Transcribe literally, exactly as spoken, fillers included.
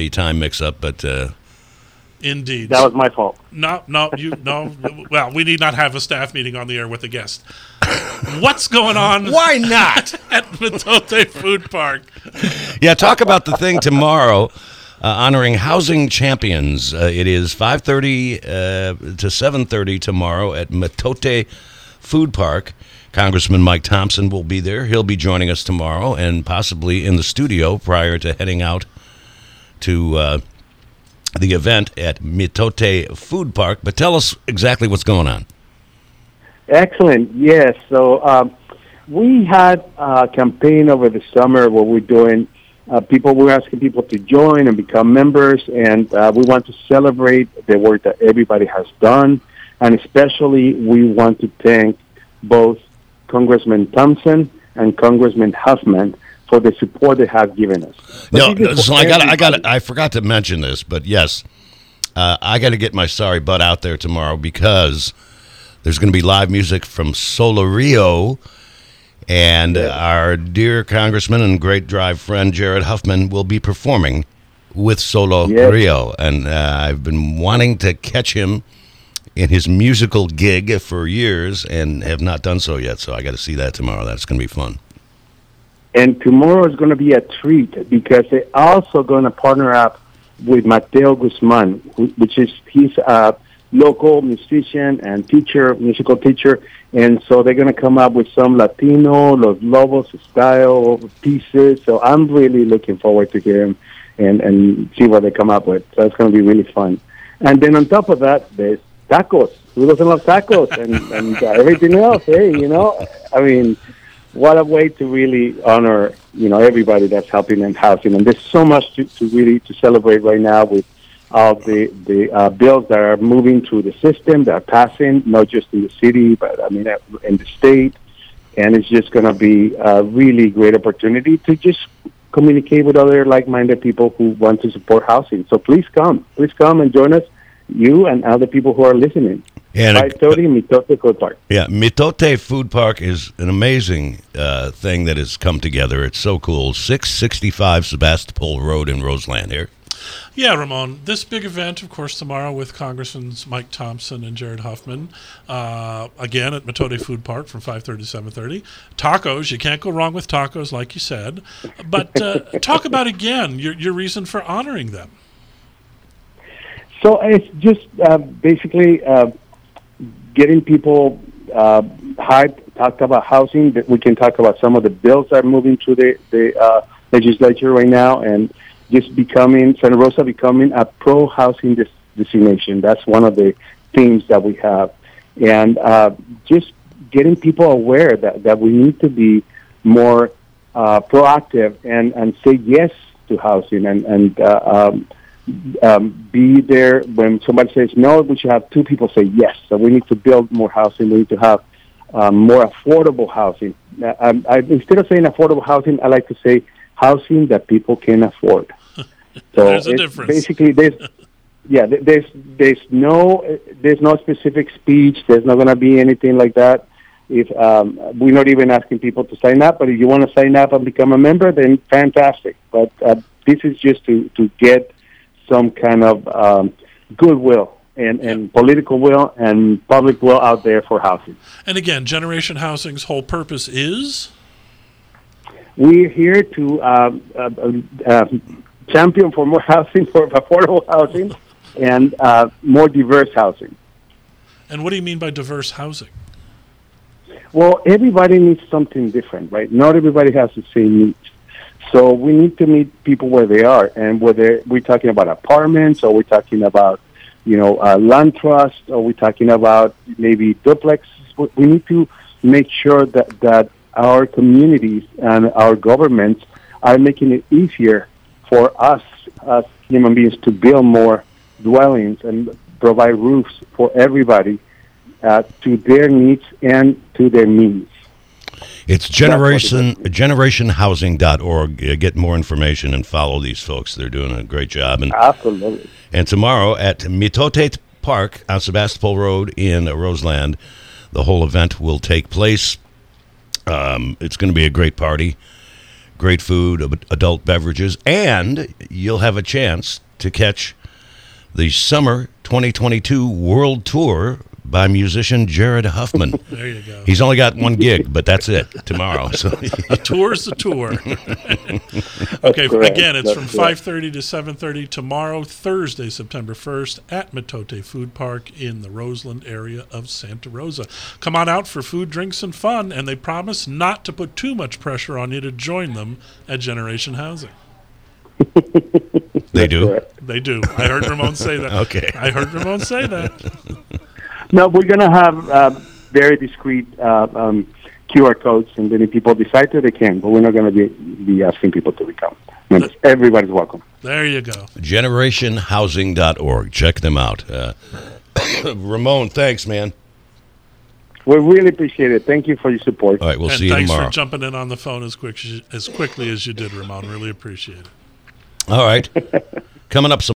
the time mix-up, but uh, indeed, that was my fault. No, no, you no. Well, we need not have a staff meeting on the air with a guest. What's going on? Why not at Mitote Food Park? Yeah, talk about the thing tomorrow. Uh, honoring housing champions. Uh, it is five thirty uh, to seven thirty tomorrow at Mitote Food Park. Congressman Mike Thompson will be there. He'll be joining us tomorrow and possibly in the studio prior to heading out to uh, the event at Mitote Food Park. But tell us exactly what's going on. Excellent. Yes. So um, we had a campaign over the summer where we're doing Uh, people, we're asking people to join and become members, and uh, we want to celebrate the work that everybody has done, and especially we want to thank both Congressman Thompson and Congressman Huffman for the support they have given us. No, so I got, I got, I forgot to mention this, but yes, uh, I got to get my sorry butt out there tomorrow because there's going to be live music from Solar Rio. And uh, our dear congressman and great drive friend Jared Huffman will be performing with Solo yes. Rio. And uh, I've been wanting to catch him in his musical gig for years and have not done so yet. So I got to see that tomorrow. That's going to be fun. And tomorrow is going to be a treat because they're also going to partner up with Mateo Guzman, which is he's a local musician and teacher, musical teacher. And so they're going to come up with some Latino, Los Lobos style pieces. So I'm really looking forward to hear them and, and see what they come up with. So it's going to be really fun. And then on top of that, there's tacos. Who doesn't love tacos? and and uh, everything else, hey, you know? I mean, what a way to really honor, you know, everybody that's helping in housing. And there's so much to, to really to celebrate right now with of the the uh, bills that are moving through the system, that are passing, not just in the city, but I mean in the state, and it's just going to be a really great opportunity to just communicate with other like-minded people who want to support housing. So please come, please come and join us, you and other people who are listening. And five thirty, Mitote Food Park. Yeah, Mitote Food Park is an amazing uh, thing that has come together. It's so cool. six sixty-five Sebastopol Road in Roseland here. Yeah, Ramon, this big event, of course, tomorrow with Congressmen Mike Thompson and Jared Huffman, uh, again at Mitote Food Park from five thirty to seven thirty. Tacos, you can't go wrong with tacos, like you said. But uh, talk about, again, your, your reason for honoring them. So it's just uh, basically uh, getting people uh, hyped, talk about housing, that we can talk about some of the bills that are moving through the, the uh, legislature right now, and just becoming, Santa Rosa becoming a pro-housing des- destination. That's one of the themes that we have. And uh, just getting people aware that, that we need to be more uh, proactive and, and say yes to housing and, and uh, um, um, be there when somebody says no, we should have two people say yes. So we need to build more housing. We need to have um, more affordable housing. I, I, instead of saying affordable housing, I like to say housing that people can afford. So there's a difference. Basically, there's yeah, there's there's no there's no specific speech. There's not going to be anything like that. If um, we're not even asking people to sign up, but if you want to sign up and become a member, then fantastic. But uh, this is just to, to get some kind of um, goodwill and, and political will and public will out there for housing. And again, Generation Housing's whole purpose is? We're here to um, uh, uh, champion for more housing, for affordable housing, and uh, more diverse housing. And what do you mean by diverse housing? Well, everybody needs something different, right? Not everybody has the same needs. So we need to meet people where they are, and whether we're talking about apartments, or we're talking about, you know, uh, land trust, or we're talking about maybe duplexes. We need to make sure that, that our communities and our governments are making it easier for us as human beings to build more dwellings and provide roofs for everybody uh, to their needs and to their means. It's generation generation housing dot org. Get more information and follow these folks. They're doing a great job. And, Absolutely. And tomorrow at Mitote Park on Sebastopol Road in Roseland, the whole event will take place. Um, it's going to be a great party. great food, ab- adult beverages, and you'll have a chance to catch the Summer twenty twenty-two World Tour by musician Jared Huffman. There you go. He's only got one gig, but that's it tomorrow. So A tour's a tour. Okay, correct. again, it's That's from correct. five thirty to seven thirty tomorrow, Thursday, September first, at Matote Food Park in the Roseland area of Santa Rosa. Come on out for food, drinks, and fun, and they promise not to put too much pressure on you to join them at Generation Housing. they do. Correct. They do. I heard Ramon say that. Okay. I heard Ramon say that. No, we're going to have uh, very discreet uh, um, Q R codes, and then if people decide to, they can. But we're not going to be, be asking people to become. And everybody's welcome. There you go. generation housing dot org. Check them out. Uh, Ramon, thanks, man. We really appreciate it. Thank you for your support. All right, we'll and see you thanks tomorrow. for jumping in on the phone as quick as, as quickly as you did, Ramon. Really appreciate it. All right. Coming up some